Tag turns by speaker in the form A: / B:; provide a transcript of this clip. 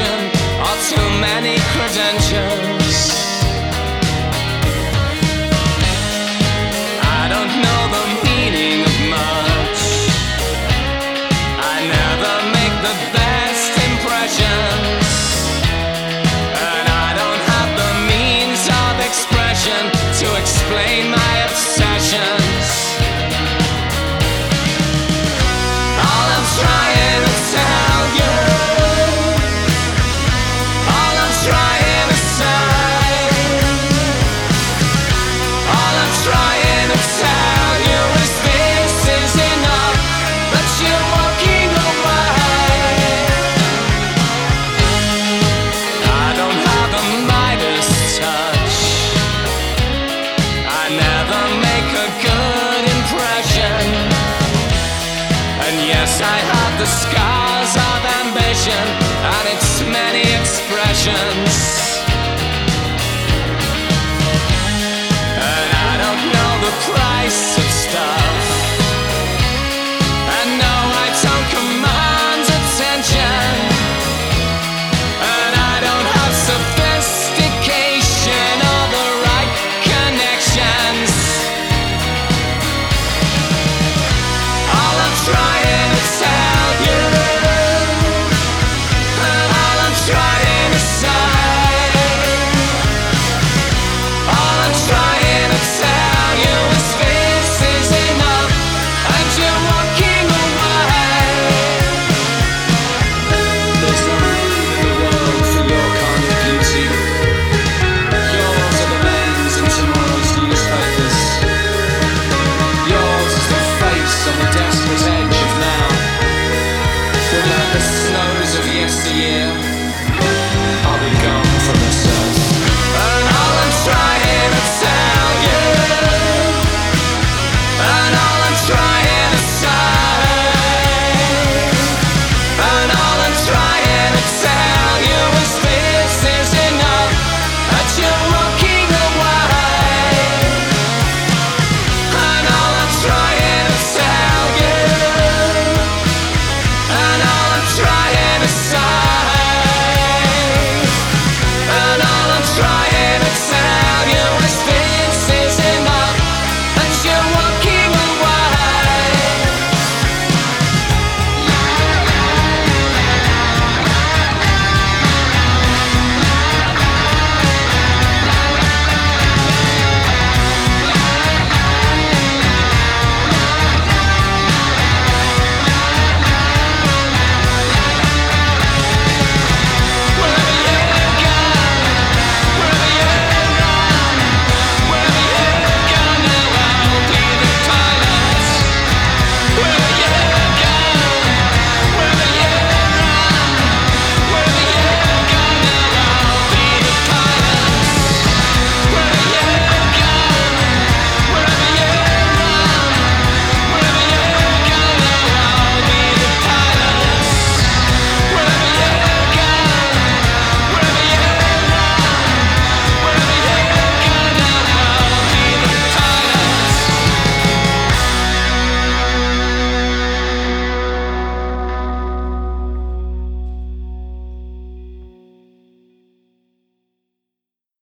A: passion or too many credentials. I don't know the meaning of much. I never make the best impressions, and I don't have the means of expression to explain my obsessions. All I'm trying to tell you, all I'm trying to say, all I'm trying to tell you is this is enough, but you're walking away. I don't have a Midas touch. I never make a good impression. And yes, I have the scars of ambition and its many expressions.